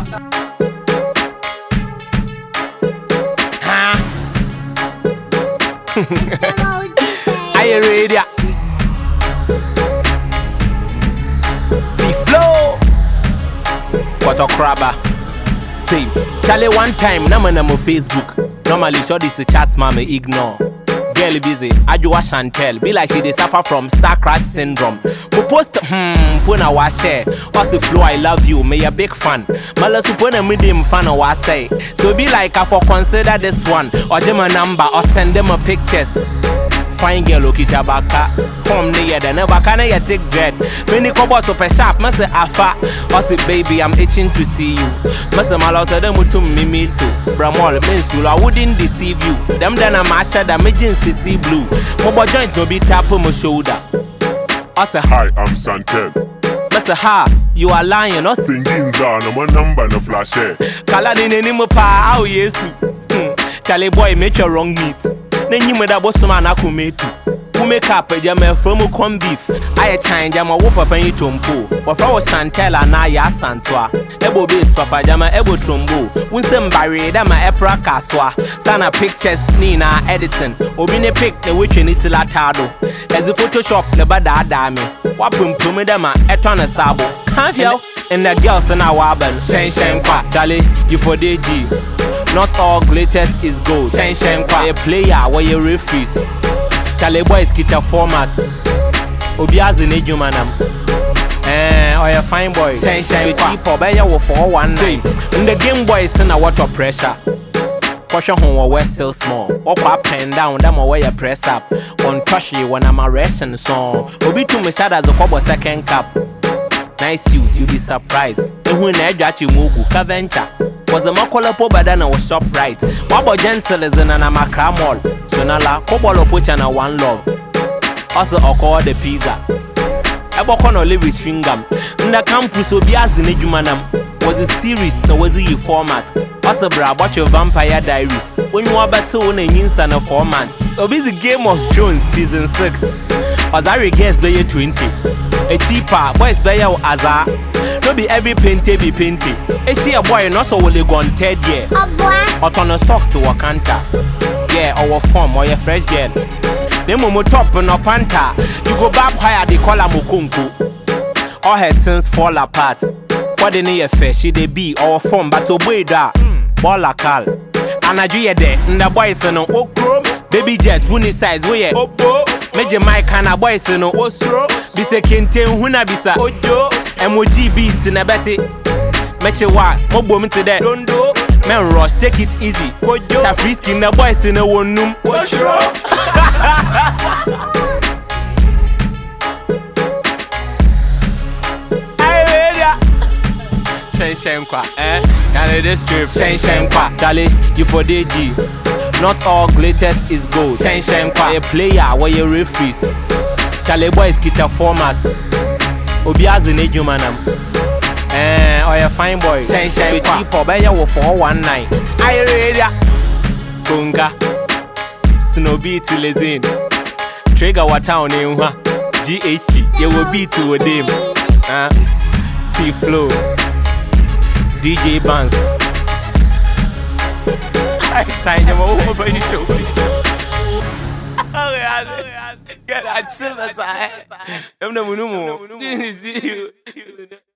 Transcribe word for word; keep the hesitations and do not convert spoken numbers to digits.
Are you ready? The flow. What a crabber. Team. Charlie one time, na man on Facebook. Normally, sure this is chat, mama ignore. Girl busy, I do a Chantel. Be like she dey suffer from star crash syndrome. We post, hmm, puna wa share. What's the flow? I love you, me a big fan. Mala supona medium fan or what say. So be like I for consider this one. Or them a number or send them a pictures. Fine girl, look it abaka. From the year, they never can I take bread. Many cobos super sharp, must say afa. Or say baby, I'm itching to see you. Must say malo say them to me me too. Bramol means I wouldn't deceive you. Them then I'm asha that emergency see blue. Mobo joint no be tap on my shoulder. I say hi, I'm Chantel. Must say ha, you are lying, or singing za no my number no flash. Kala ni ni mo pa, oh yes. Charlie boy, make your wrong meat. Then you made a boss man I could make who make up a jammer from a corn beef. I change jam a whoop up and you tumbo. But for was Chantel and I ya Santua. Ebo base papa jama ebo trumbo. Winston Barry, that my epra caswa. Sana pictures Nina editing. Obine pick the witch in it's latado. As a Photoshop the bada dame. Wapum pumidama etona sabo. Can't you? And the girls in our wabble. Shane shane kwa. Dali, you for D G. Not all glitters is gold. Shine shine kwa. A player where you refuse. Charlie boys get a format. Obiazi ne jumanam. Eh, or a fine boy. Shine shine kwa. People buy you for one night. In the game boys in a water pressure. Caution home we're still small. Up up and down, them away you press up. One trashy when I'm a ration song. Obi to me sad as a couple second cup. Nice suit, you be surprised. And when I got you mugu, Cavencha. Was a makola po badana was shop right. Wabo gentle is in an amakra mall. Sonala, Kobolo Pochana one love. Also, I call the pizza. Ebokono live with Shingam. In the campus, Obiazi Nejumanam was a series, no was a format. Also, bra, watch your Vampire Diaries. When you are better on a Ninsan of format. So busy Game of Thrones season six. Was I guess by you twenty. A cheaper, boys by your azar. No be every painty be painty. A she a boy not so will you gone third year. Or on a socks or canta. Yeah, or form or your fresh girl. Then momo top and no panta. You go back higher they call her mukunku. All her things fall apart. What they need a fish, she they be or form but obey that. Ball a call. And I do you there, and the boys no okro. Baby jet, woonie size, we opo. Major Mike and a boys no osro. Bisa kente huna bisa ojo. M O G beats in a betty. Meche wa, mobo me to that. Don't do. Men rush, take it easy. Kojo. Ta free skin the boys in a one room. Osro. Shine shine kwa, eh? Now this script. Shine shine kwa. Dale, you for D G. Not all glitters is gold. Shine shine kwa. A player where you refuse. Charlie boys get a format. Obiazi ne jumanam. Eh, or a fine boy. Shine shine kwa. People buy you for one night. Are you ready? Bunga. Snowbeat Lezin. Trigger what town in G H G. You will be to a dim. Ah, T Flow. D J Banks. I signed him over you too. Get that silver side. I'm the moon. Didn't see you.